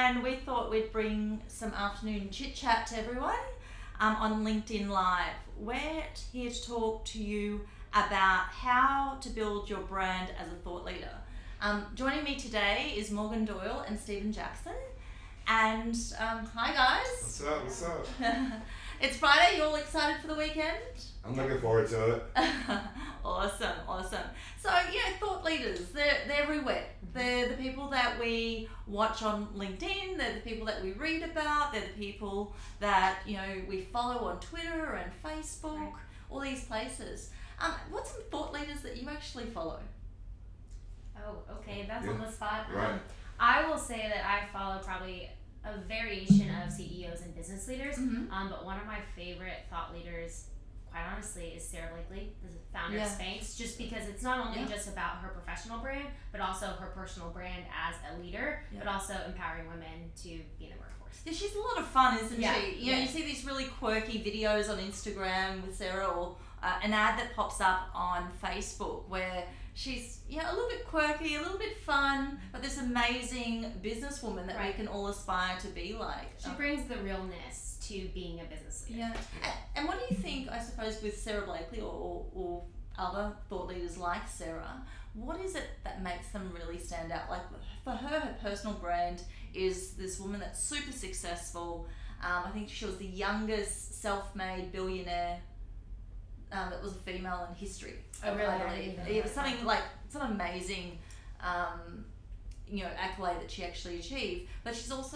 and we thought we'd bring some afternoon chit chat to everyone on LinkedIn Live. We're here to talk to you about how to build your brand as a thought leader. Joining me today is Morgan Doyle and Stephen Jackson. And hi guys. What's up? It's Friday. You all excited for the weekend? I'm looking forward to it. Awesome. So, thought leaders, they're everywhere. They're the people that we watch on LinkedIn, they're the people that we read about, they're the people that, we follow on Twitter and Facebook, right. All these places. What's some thought leaders that you actually follow? Oh, okay, that's on the spot. Right. I will say that I follow probably a variation of CEOs and business leaders, but one of my favorite thought leaders, quite honestly, is Sara Blakely, the founder of Spanx, just because it's not only just about her professional brand, but also her personal brand as a leader, but also empowering women to be in the workforce. Yeah, she's a lot of fun, isn't she? Yeah. You see these really quirky videos on Instagram with Sara, or an ad that pops up on Facebook where she's a little bit quirky, a little bit fun, but this amazing businesswoman that we can all aspire to be like. She brings the realness to being a business leader. Yeah. And what do you think, I suppose, with Sara Blakely or other thought leaders like Sara, what is it that makes them really stand out? Like for her personal brand is this woman that's super successful. I think she was the youngest self-made billionaire that was a female in history. Oh, really? I believe. It was something like some amazing, accolade that she actually achieved. But she's also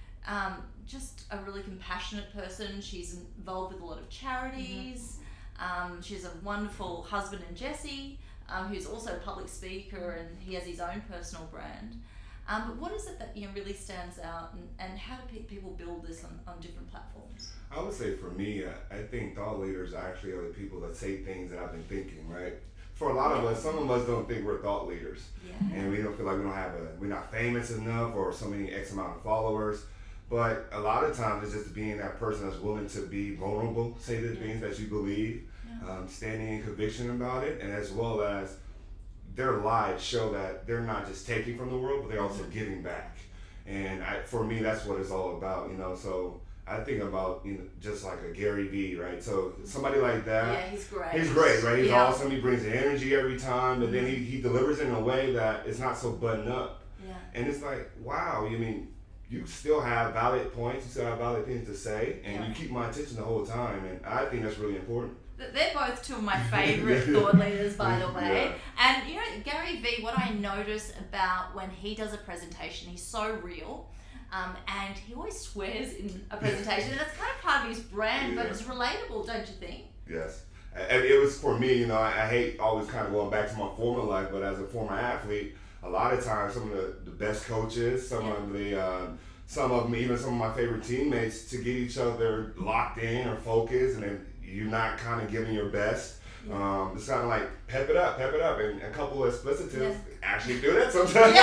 just a really compassionate person. She's involved with a lot of charities. She's a wonderful husband in Jesse, who's also a public speaker, and he has his own personal brand. But what is it that really stands out, and how do people build this on different platforms? I would say for me, I think thought leaders actually are the people that say things that I've been thinking, right? For a lot of us, some of us don't think we're thought leaders. Yeah. And we don't feel like we're not famous enough or so many X amount of followers. But a lot of times it's just being that person that's willing to be vulnerable, say the things that you believe, standing in conviction about it, and as well as their lives show that they're not just taking from the world, but they're also giving back. And for me, that's what it's all about, So I think about, just like a Gary Vee, right? So somebody like that. Yeah, he's great. He's great, right? He's awesome. He brings the energy every time, but then he delivers it in a way that it's not so buttoned up. Yeah. And it's like, wow, you still have valid points, you still have valid things to say, and you keep my attention the whole time, and I think that's really important. They're both two of my favourite thought leaders, by the way. And Gary Vee, what I notice about when he does a presentation, he's so real, and he always swears in a presentation. And that's kind of part of his brand, but it's relatable, don't you think? Yes. And it was for me, I hate always kind of going back to my former life, but as a former athlete, a lot of times some of the best coaches, some of them, even some of my favorite teammates, to get each other locked in or focused, and then you're not kind of giving your best. It's kind of like pep it up, and a couple of explicitives actually do that sometimes.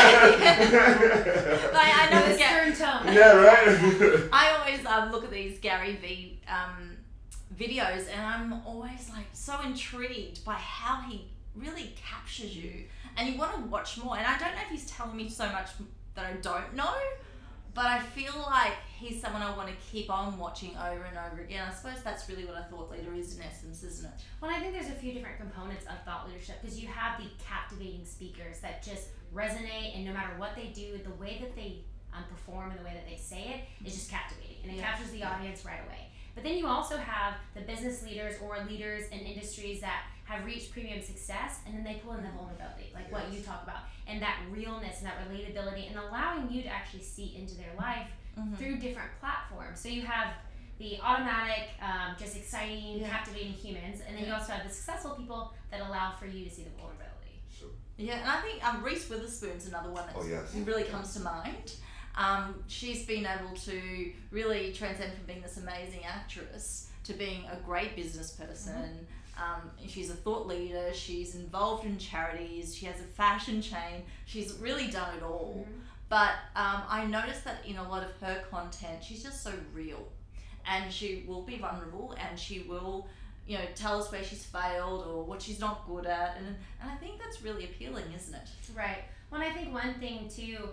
I know this turn tone. Yeah, right. I always look at these Gary Vee videos, and I'm always like so intrigued by how he really captures you, and you want to watch more. And I don't know if he's telling me so much that I don't know, but I feel like he's someone I want to keep on watching over and over again. I suppose that's really what a thought leader is in essence, isn't it? Well, I think there's a few different components of thought leadership, because you have the captivating speakers that just resonate, and no matter what they do, the way that they perform and the way that they say it is just captivating, and it captures the audience right away. But then you also have the business leaders or leaders in industries that have reached premium success, and then they pull in the vulnerability, like what you talk about, and that realness and that relatability, and allowing you to actually see into their life through different platforms. So you have the automatic, just exciting, captivating humans, and then you also have the successful people that allow for you to see the vulnerability. Sure. Yeah, and I think Reese Witherspoon's another one that really comes to mind. She's been able to really transcend from being this amazing actress to being a great business person. She's a thought leader, she's involved in charities, she has a fashion chain, she's really done it all. But I noticed that in a lot of her content, she's just so real, and she will be vulnerable, and she will tell us where she's failed or what she's not good at, and I think that's really appealing, isn't it? Right. Well, I think one thing too,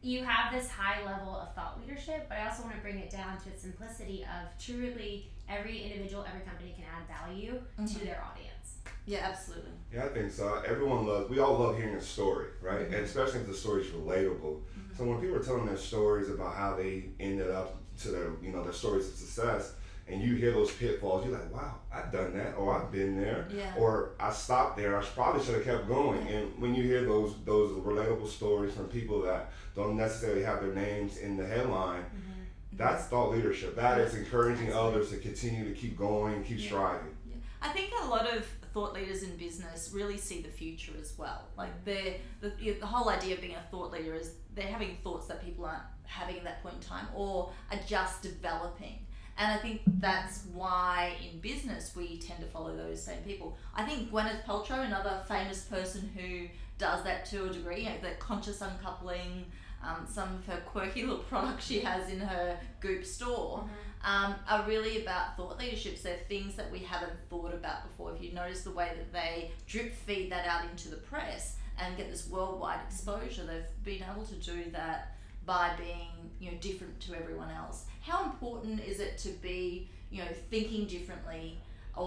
you have this high level of thought leadership, but I also want to bring it down to its simplicity of truly every individual, every company can add value to their audience. Yeah, absolutely. Yeah, I think so. We all love hearing a story, right? And especially if the story is relatable. So when people are telling their stories about how they ended up to their, their stories of success, and you hear those pitfalls, you're like, wow, I've done that, or I've been there, or I stopped there, I probably should have kept going. And when you hear those relatable stories from people that don't necessarily have their names in the headline, that's thought leadership. That is encouraging others to continue to keep going, keep striving. Yeah. I think a lot of thought leaders in business really see the future as well. Like the whole idea of being a thought leader is they're having thoughts that people aren't having at that point in time or are just developing. And I think that's why in business we tend to follow those same people. I think Gwyneth Paltrow, another famous person who does that to a degree, that conscious uncoupling, some of her quirky little products she has in her Goop store, are really about thought leadership. So they're things that we haven't thought about before. If you notice the way that they drip feed that out into the press and get this worldwide exposure, they've been able to do that by being, different to everyone else. How important is it to be, thinking differently,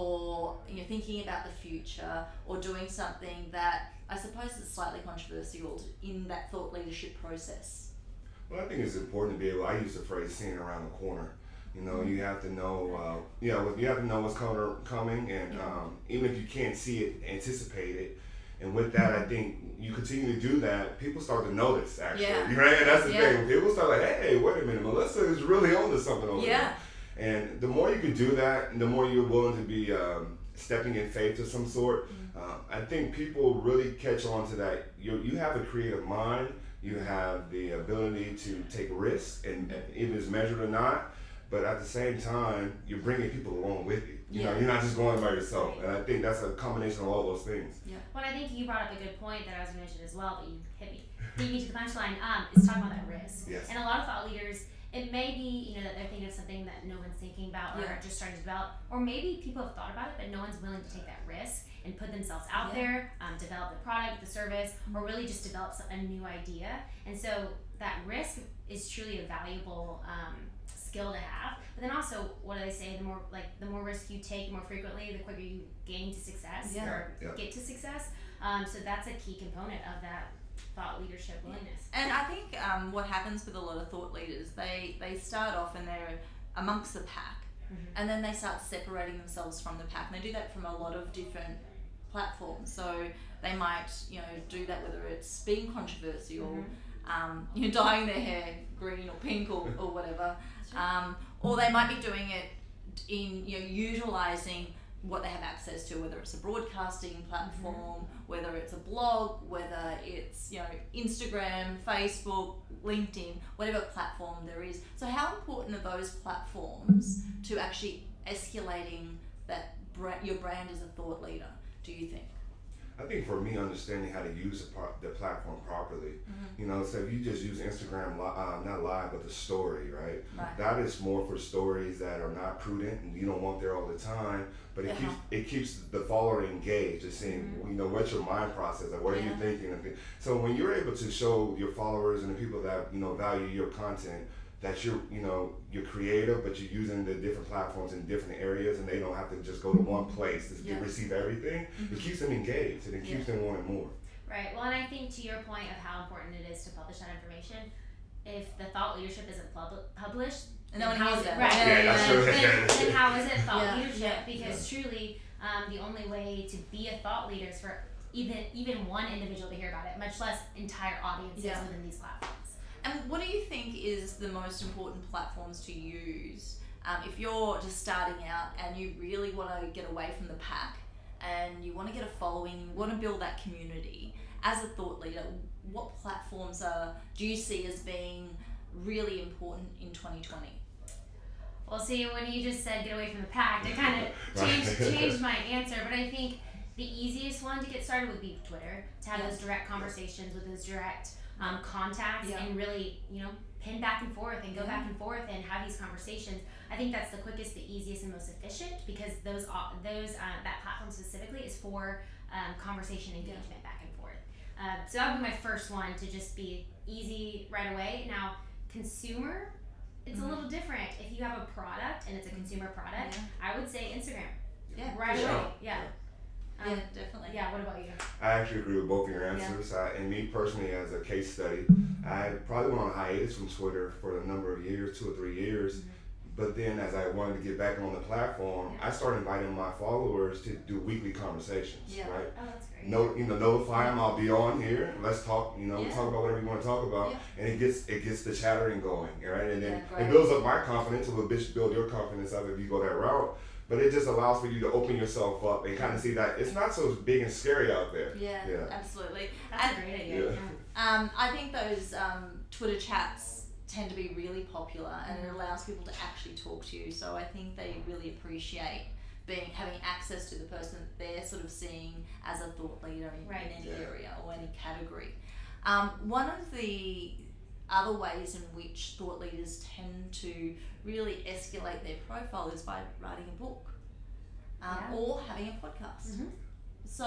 or thinking about the future, or doing something that I suppose is slightly controversial in that thought leadership process? Well, I think it's important to be able. I use the phrase "seeing around the corner." You have to know. You have to know what's coming, and even if you can't see it, anticipate it. And with that, I think you continue to do that, people start to notice, actually. Right? And that's the thing. When people start like, hey, wait a minute, Melissa is really on to something over there. And the more you can do that, the more you're willing to be stepping in faith of some sort, I think people really catch on to that. You have a creative mind. You have the ability to take risks, and even if it's measured or not. But at the same time, you're bringing people along with you. You're not just going by yourself. And I think that's a combination of all those things. Yeah. Well, I think you brought up a good point that I was going to mention as well, but you hit me. Beat me to the punchline. Is talking about that risk. Yes. And a lot of thought leaders, it may be, that they're thinking of something that no one's thinking about or are just starting to develop. Or maybe people have thought about it, but no one's willing to take that risk and put themselves out there, develop the product, the service, or really just develop a new idea. And so that risk is truly a valuable skill to have. But then also, what do they say? The more risk you take more frequently, the quicker you gain to success or get to success. So that's a key component of that thought leadership willingness. And I think what happens with a lot of thought leaders, they start off and they're amongst the pack, and then they start separating themselves from the pack. And they do that from a lot of different platforms. So they might, do that whether it's being controversial, dyeing their hair green or pink or whatever. Or they might be doing it in utilizing what they have access to, whether it's a broadcasting platform, whether it's a blog, whether it's Instagram, Facebook, LinkedIn, whatever platform there is. So how important are those platforms to actually escalating that your brand as a thought leader, do you think? I think for me, understanding how to use the platform properly, so if you just use Instagram, not live, but the story, right? That is more for stories that are not prudent and you don't want there all the time, but it keeps the follower engaged, just seeing, what's your mind process, like what are you thinking? So when you're able to show your followers and the people that, value your content, that you're creative, but you're using the different platforms in different areas, and they don't have to just go to one place to receive everything. It keeps them engaged, and it keeps them wanting more. Right. Well, and I think to your point of how important it is to publish that information, if the thought leadership isn't published, and no one hears it. Right. Then how is it thought leadership? Because truly, the only way to be a thought leader is for even one individual to hear about it, much less entire audiences within these platforms. And what do you think is the most important platforms to use if you're just starting out and you really want to get away from the pack and you want to get a following, you want to build that community? As a thought leader, what platforms do you see as being really important in 2020? Well, see, when you just said get away from the pack, it kind of changed my answer. But I think the easiest one to get started would be Twitter, to have those direct conversations with those direct contacts and really, pin back and forth and go back and forth and have these conversations. I think that's the quickest, the easiest, and most efficient, because that platform specifically is for conversation engagement back and forth. So that would be my first one to just be easy right away. Now, consumer, it's a little different. If you have a product and it's a consumer product, I would say Instagram. Yeah. Right away. Yeah. Yeah, definitely. Yeah, what about you? I actually agree with both of your answers. And me personally, as a case study, I probably went on hiatus from Twitter for a number of years, 2 or 3 years. But then as I wanted to get back on the platform, I started inviting my followers to do weekly conversations, right? Oh, that's great. Notify them I'll be on here. Let's talk, talk about whatever you want to talk about. And it gets the chattering going, right? And then it builds up my confidence. It will build your confidence up if you go that route. But it just allows for you to open yourself up and kind of see that it's not so big and scary out there. Yeah. Absolutely. That's a great idea. I think those Twitter chats tend to be really popular, and it allows people to actually talk to you. So I think they really appreciate having access to the person that they're sort of seeing as a thought leader in any area or any category. One of the other ways in which thought leaders tend to really escalate their profile is by writing a book or having a podcast. So,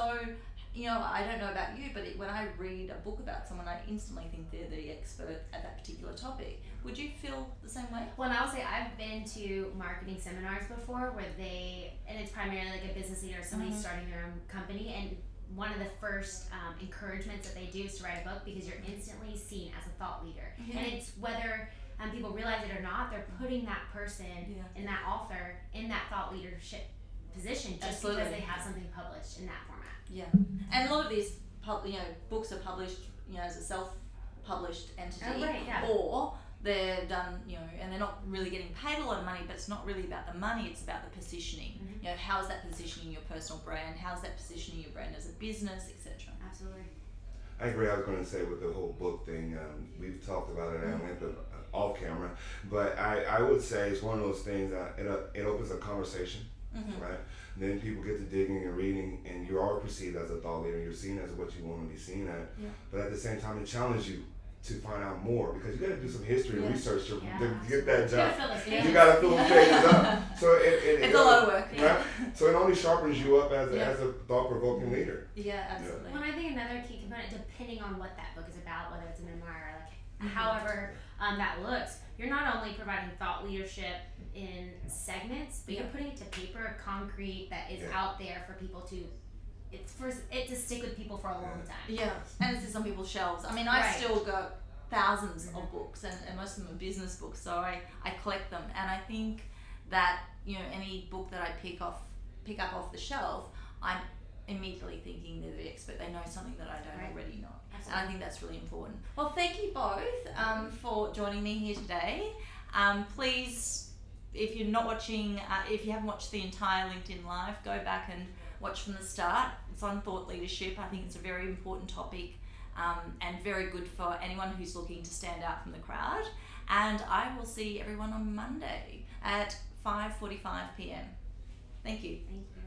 I don't know about you, but when I read a book about someone, I instantly think they're the expert at that particular topic. Would you feel the same way? Well, and I would say I've been to marketing seminars before where and it's primarily like a business leader or somebody starting their own company, and one of the first encouragements that they do is to write a book, because you're instantly seen as a thought leader. And it's whether people realize it or not, they're putting that person and that author in that thought leadership position just because they have something published in that format. Yeah, and a lot of these books are published as a self-published entity, or they're done and they're not really getting paid a lot of money, but it's not really about the money, it's about the positioning. How's that positioning your personal brand, how's that positioning your brand as a business, etc. Absolutely. I agree. I was going to say with the whole book thing, we've talked about it off camera, but I would say it's one of those things that it opens a conversation, right? And then people get to digging and reading, and you are perceived as a thought leader, and you're seen as what you want to be seen at. But at the same time, it challenges you to find out more, because you got to do some history and research to get that job. You got to fill the pages up. So it's a lot of work. Right? So it only sharpens you up as a thought-provoking leader. Yeah, absolutely. Well, I think another key component, depending on what that book is about, whether it's a memoir or however that looks, you're not only providing thought leadership in segments, but you're putting it to paper, concrete, that is out there for people to. It's for it to stick with people for a long time. Yeah, and it's just on people's shelves. I mean, I still got thousands of books, and most of them are business books, so I collect them. And I think that any book that I pick up off the shelf, I'm immediately thinking they're the expert. They know something that I don't already know. Absolutely. And I think that's really important. Well, thank you both for joining me here today. Please, if you're not watching, if you haven't watched the entire LinkedIn Live, go back and watch from the start. It's on thought leadership. I think it's a very important topic and very good for anyone who's looking to stand out from the crowd. And I will see everyone on Monday at 5:45 p.m. Thank you. Thank you.